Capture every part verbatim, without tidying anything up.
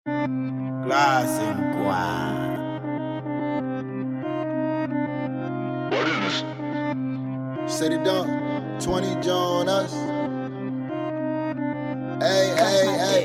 Glass and wine. What is this? City Dunk, twenty John us. Hey, hey, hey.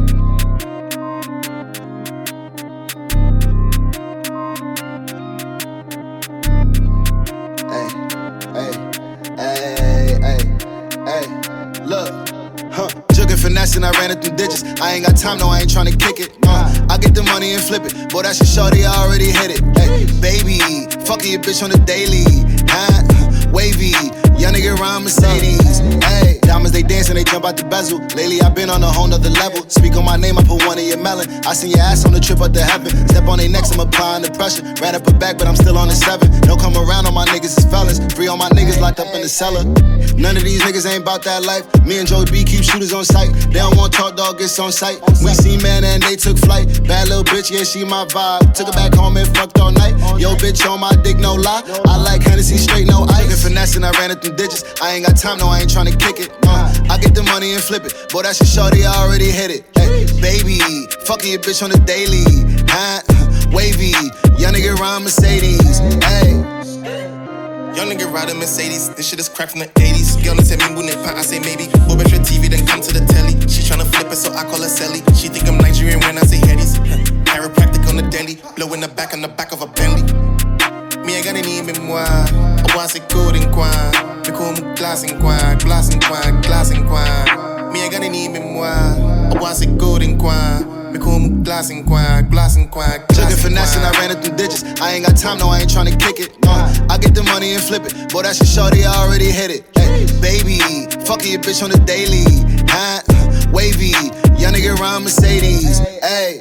Hey, hey, hey, hey, hey. Look, huh? Jugging finesse and I ran it through ditches. I ain't got time, no, I ain't tryna kick it. Uh, I get the money and flip it. Boy, that shit shorty, I already hit it. Hey, baby, fucking your bitch on the daily. Huh? Wavy, young nigga around Mercedes. Hey, diamonds they dance and they jump out the bezel. Lately I been on a whole nother level. Speak on my name, I put one in your melon. I seen your ass on the trip up to heaven. Step on they necks, I'm applying the pressure. Ran up a back, but I'm still on the seven. Don't come around, all my niggas is fellas. Free all my niggas locked up in the cellar. None of these niggas ain't about that life. Me and Joey B keep shooters on sight. They don't want talk, dog, it's on sight. We seen man and they took flight. Bad little bitch, yeah, she my vibe. Took her back home and fucked all night. Yo, bitch, on my dick, no lie. I like Hennessy, straight, no ice. Finesse and I ran it through ditches. I ain't got time, no, I ain't tryna kick it. Uh, I get the money and flip it. Boy, that shit shorty, I already hit it. Hey, baby, fucking your bitch on the daily. Huh? Wavy, young nigga around Mercedes. Hey. Young nigga riding Mercedes, this shit is crap from the eighties. Girl, tell me when it pint, I say maybe. Go back to T V, then come to the telly. She tryna flip it, so I call her Sally. She think I'm Nigerian when I say Headies. Chiropractic on the deli, blow in the back on the back of a Bentley. Me, I got any in moi. I want to code in quoi. Me call me glass in quoi, glass in quoi, glass in quoi. Me, I got any in moi. I want to code in quoi. Me call me glass in quoi, glass in quoi. Jugging finesse and I ran it through ditches. I ain't got time, no, I ain't tryna kick it. Uh, I get the money and flip it. Boy, that shit shorty, I already hit it. Hey, baby, fucking your bitch on the daily. Huh? Wavy, young nigga around Mercedes. Hey.